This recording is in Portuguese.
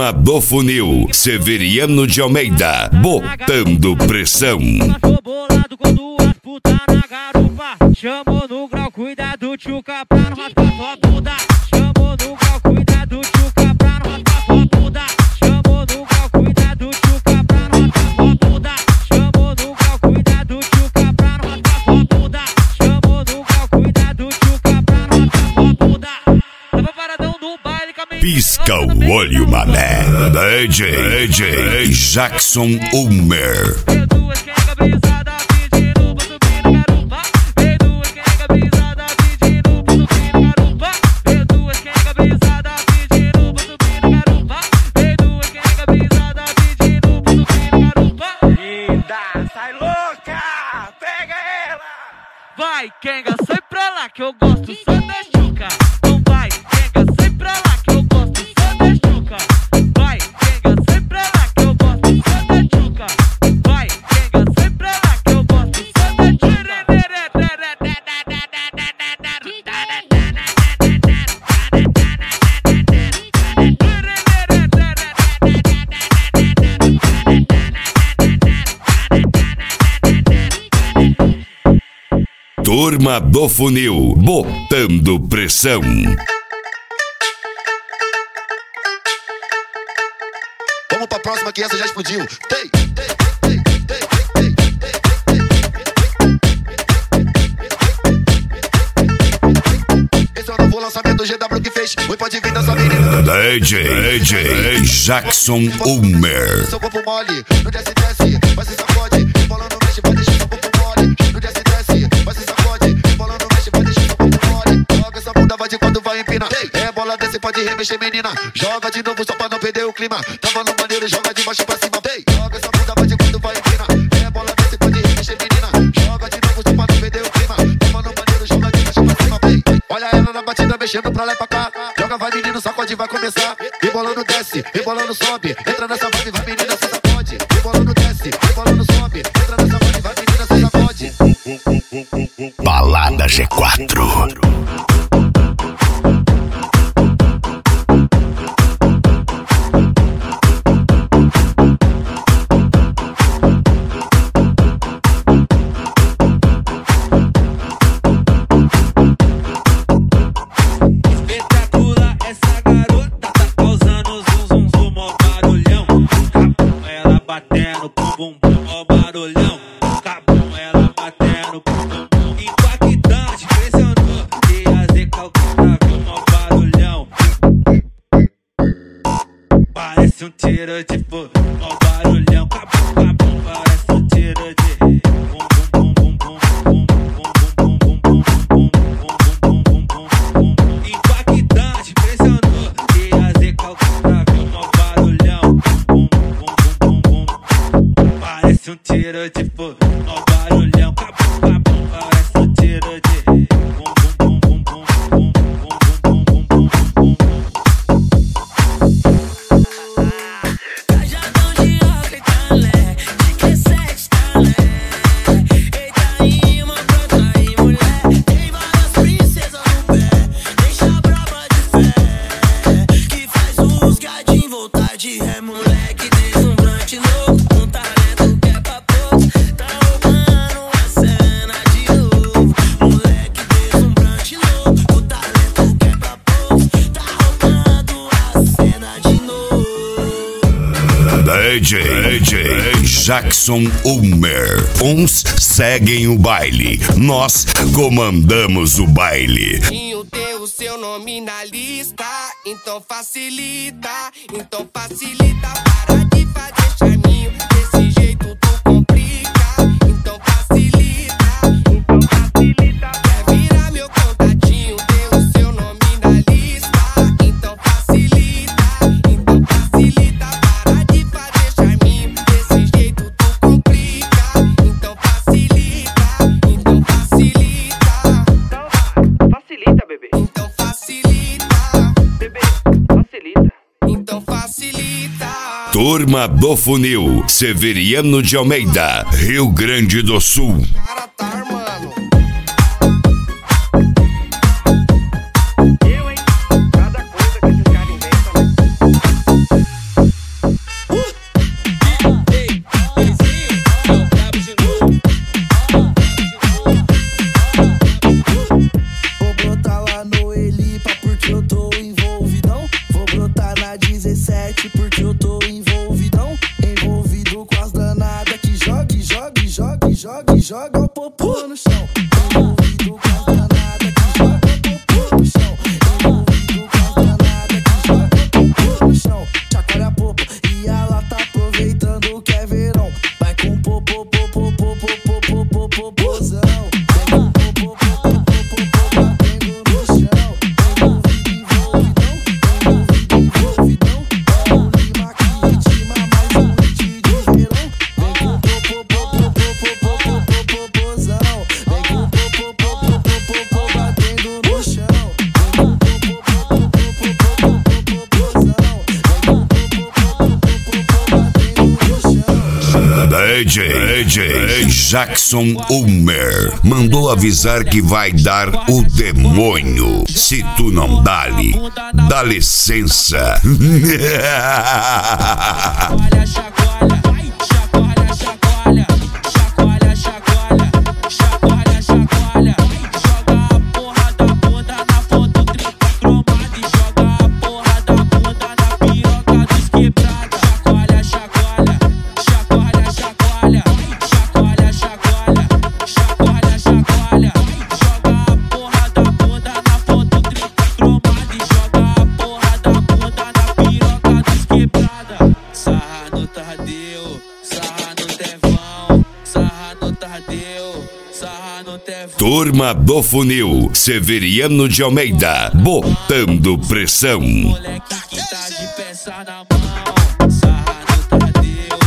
Turma do Funil, Severiano de Almeida, botando pressão. Tô bolado com duas putas na garupa. Chamou no grau, cuidado, tchuca, pra não raspar tua bunda. Chamou no grau, cuidado, tchuca, pra não raspar tua bunda. Chamou no grau, cuidado, tchuca, pra não raspar tua bunda. Chamou no grau, cuidado, tchuca, pra não raspar tua bunda. Chamou no grau, cuidado, tchuca, pra não raspar tua bunda. Tava paradão no baile, caminho. Pisca o olho, mané. DJ Jackson Ulmer. Vai, Kenga, sai pra lá que eu gosto só da chuca. Não vai, Kenga, sai pra lá que eu gosto só da chuca. Vai, Kenga, sai pra lá que eu gosto só da chuca. Vai, Kenga, sai pra lá que eu gosto só da chuca. Turma do Funil, botando pressão. Vamos pra próxima que essa já explodiu. Esse é o novo lançamento do GW que fez. Oi, pode vir dessa menina. DJ Jackson Ulmer. Seu corpo mole, no desce, vai se sacode. Bolando mexe, vai deixar seu corpo mole. No desce, vai se sacode. Bolando mexe, vai deixar seu corpo mole. Joga essa bunda, vai de quando vai empinar. É bola desse, pode remexer, menina. Joga de novo só pra não perder o clima. Tava no maneiro, joga de baixo pra cima. Joga essa bunda, vai de quando vai empinar. É bola desse, pode remexer, menina. Joga de novo só pra não perder o clima. Tava no maneiro, joga de baixo pra cima. Olha ela na batida, mexendo pra lá e pra cá. Joga, vai menino, sacode, vai começar. Rebolando desce, rebolando sobe. Entra nessa vibe, vai menina, se sacode. Rebolando desce, rebolando sobe. Entra nessa vibe, vai menina, se sacode. Balada G4. Batendo pum pum, ó barulhão. Cabum, ela batendo pum pum. Impactante, impressionou. E a Zeca, o que viu, ó barulhão. Parece um tiro de fogo, ó barulhão. Cabum, cabum, parece um tiro de bum bum bum bum bum bum bum bum bum bum bum bum bum. Impactante, impressionou. E a Zeca, o que viu, ó barulhão. Bum bum bum bum. Parece um tiro de fogo, ó barulhão. Cabum, cabum, parece um tiro de bum bum bum bum bum bum bum bum bum bum. Cajadão de rock e talé, de que sete talé. Eita aí, uma brota aí, mulher. Tem várias princesas no pé, deixa a brava de fé. Que faz os gadinhos voltar de ré, moleque deslumbrante, louco. Um talento que é pra pouco, tá roubando a cena de novo. Moleque deslumbrante, louco. O talento que é pra pouco, tá roubando a cena de novo. DJ Jackson Ulmer. Uns seguem o baile, nós comandamos o baile. Tinha ter o seu nome na lista, então facilita para de fazer charminho, desse jeito tu complica, então facilita. Quer virar meu contatinho, ter o seu nome na lista, então facilita para de fazer charminho, desse jeito tu complica, então facilita. Facilita, bebê. Então facilita, bebê. Facilita. Então facilita. Turma do Funil, Severiano de Almeida, Rio Grande do Sul. Cara, tá armando. Eu, hein? Cada coisa que esses caras inventam. joga o popô no chão. Envolvido com as danadas que joga o popô no chão. Envolvido com as danadas que joga o popô no chão. Chacoalha a popo e ela tá aproveitando que é verão. Vai com popô, popô, popô, popô, popô, popôzão. Vem com popô, popô, popô, popô, batendo no chão. Envolvidão, envolvidão. É o Lima que ritma mais um hit de verão. Vem com popô, popô, popô, popô, popô, popôzão. Vem com popô, popô, popô, popô, batendo no chão. Vem com popô, popô, popô, popô, popôzão. Vem com popô, popô, popô, batendo no chão. DJ Jackson Ulmer mandou avisar que vai dar o demônio. Se tu não dá-lhe, dá licença. Chacoalha, chacoalha, vai, chacoalha, chacoalha, chacoalha, chacoalha, chacoalha, chacoalha. Joga a porra da bunda na foto 30 cromada e joga a porra da bunda na piroca dos quebrada. Chacoalha, chacoalha, chacoalha, chacoalha, chacoalha, chacoalha, chacoalha, chacoalha. Joga a porra da bunda na foto 30 cromada e joga a porra da bunda na piroca dos quebrada. Sarra no Tardeu, sarra no Tevão, sarra no Tardeu, sarra no Tevão. Turma do Funil, Severiano de Almeida, botando pressão. Moleque que tá de peça na mão, sarra no Tardeu,